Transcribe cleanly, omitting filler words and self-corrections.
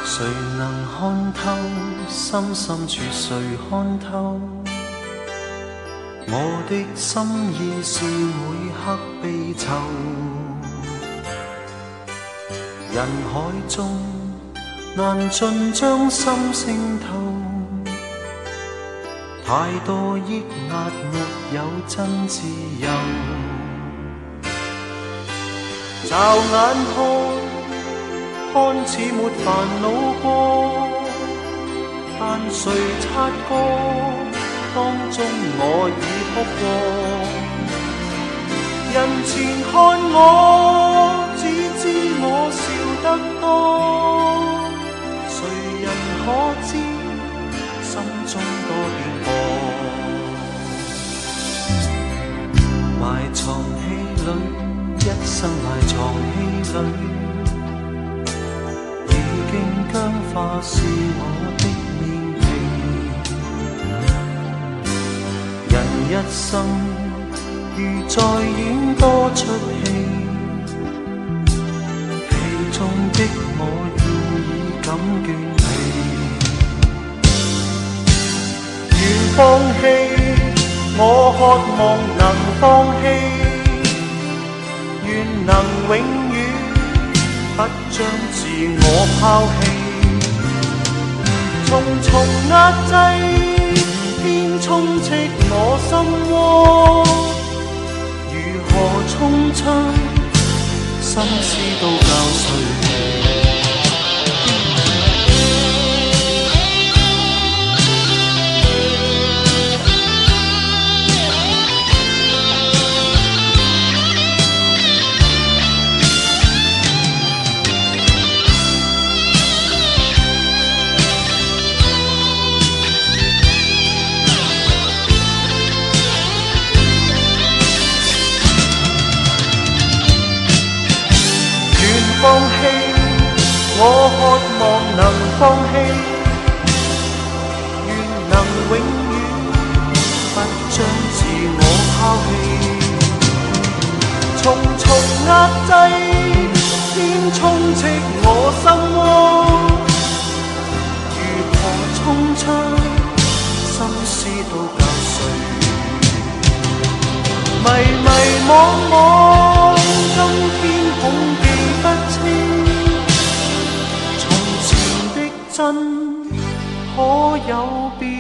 谁能看透心深处？谁看透我的心意是每刻悲愁？人海中难尽将心声透，太多抑压没有真自由。驟眼看似沒煩惱過，但誰察覺當中我已哭過。人前看我，只知我笑得多，誰人可知心中多變過？埋藏氣裏，一生埋藏氣裏，已經僵化是我的面皮。人一生如在演多出戲，戲中的我要已感倦疲。願放棄，我渴望能放棄，願能永遠不將自我拋棄。重重壓制，偏充斥我心窩。如何衝出，心思都教誰？放棄，我渴望能放棄，願能永遠不將自我拋棄。重重壓制，偏充斥我心窩。如何衝出，心思都教誰？迷迷惘惘，今天恐記不清，從前的真可有變？